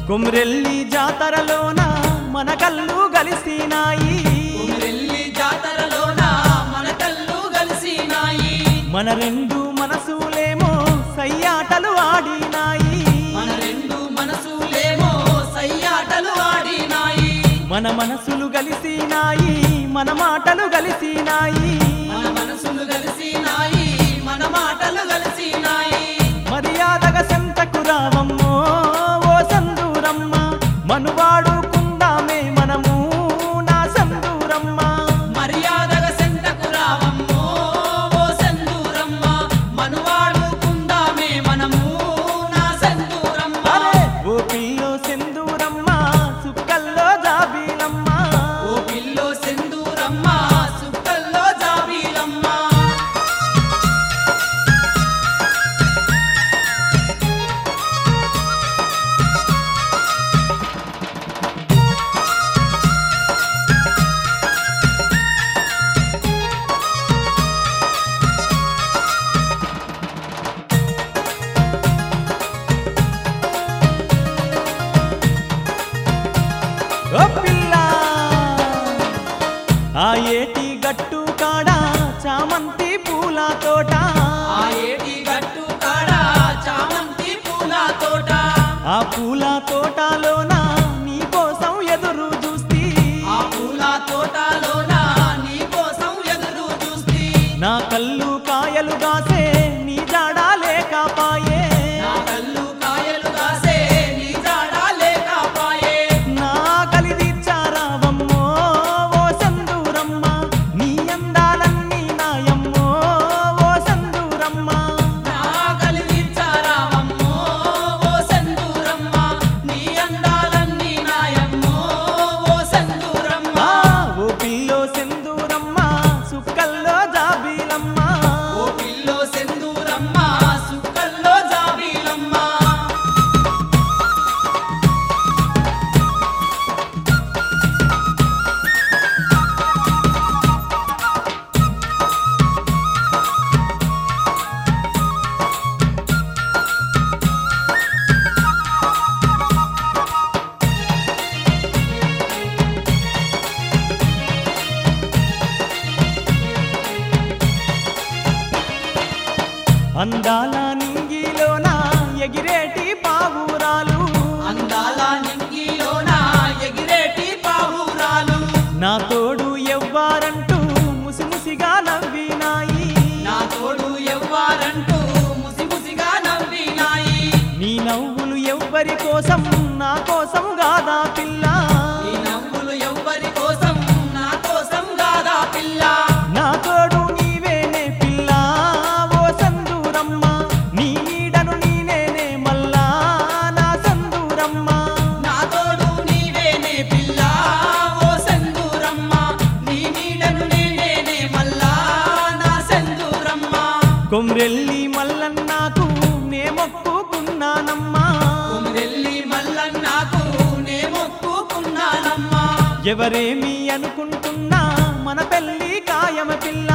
కొమ్రెల్లి జాతరలోన మన కళ్ళు గలిసినాయి కొమ్రెల్లి జాతరలోన మన కళ్ళు గలిసినాయి మన రెండు మనసులేమో సయ్యాటలు ఆడినాయి మన రెండు మనసులేమో సయ్యాటలు ఆడినాయి మన మనసులు గలిసినాయి మన మాటలు గలిసినాయి మన మనసులు గలిసినాయి మన మాటలు గలిసినాయి మర్యాదగా సంతకు రావమ్మో ఓ సందూరమ్మ మనువాడుకుందామే మనము నా సందూరమ్మ మర్యాదగా సెంటకు రావమ్మో ఓ సందూరమ్మ మనువాడుకుందామే మనము నా సందూరమ్మ అరే ఓ పిల్లో సెందూరమ్మ సుక్కల్లో జాబీలమ్మ ఓ పిల్లో సెందూరమ్మ సుక్కల్లో జాబీలమ్మ ఓ పిల్ల ఆ ఏటి గట్టు కాడ చామంతి పూల తోట ఆ ఏటి గట్టు కాడ చామంతి పూల తోట ఆ పూల తోటలోన నీ కోసం ఎదురు చూస్తీ ఆ పూల తోటలోన నీ కోసం ఎదురు చూస్తీ నా కళ్ళు కాయలు గాసే నీ జాడా లేకపాయే నా కళ్ళు కాయలు కాసే నీ జాడ లేకపాయే నా కలిదిచ్చారావమ్మో ఓ సందూరమ్మ నీ అందాలన్నీ నాయమ్మో ఓ సందూరమ్మ నా కలిగించారావమ్మో ఓ సందూరమ్మ నీ అందాలన్నీ నాయమ్మో ఓ సందూరమ్మ ఓ పిల్లో సెందూరమ్మ సుక్కల్లో జాబీలమ్మ ఓ పిల్లో సెందూరమ్మ సుక్కల్లో జాబీలమ్మ అందాల నింగిలోన ఎగిరేటి పావురాలు అందాల నింగిలోన ఎగిరేటి పావురాలు నా తోడు ఎవ్వారంటూ ముసిముసిగా నవ్వినాయి నా తోడు ఎవ్వారంటూ ముసిముసిగా నవ్వినాయి నీ నవ్వులు ఎవ్వరి కోసం నా కోసం గాదా పిల్ల ఈ నవ్వులు ఎవ్వరి కోసం నా కోసం గాదా పిల్ల నా తోడు నీవేనే పిల్ల ఓ సందూరమ్మ నీ నీడను నేనే మల్లా నా సందూరమ్మ నా తోడు నీవేనే పిల్ల ఓ సందూరమ్మ నీ నీడను నేనే మల్లా నా సందూరమ్మ కొమ్రెల్లి మల్లన్నాకు నే మొక్కుకున్నానమ్మా కొమ్రెల్లి మల్లన్నాకు నే మొక్కుకున్నానమ్మా ఎవరేమి అనుకుంటున్నా మన పెళ్లి కాయమ పిల్ల